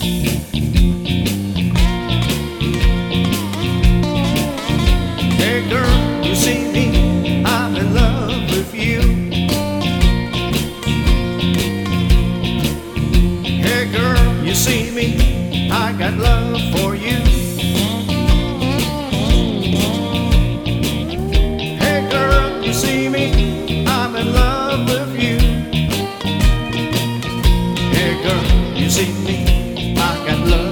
Hey girl, you see me, I'm in love with you. Hey girl, you see me, I got love for you. Hey girl, you see me, I'm in love with you. Hey girl, you see me, I got love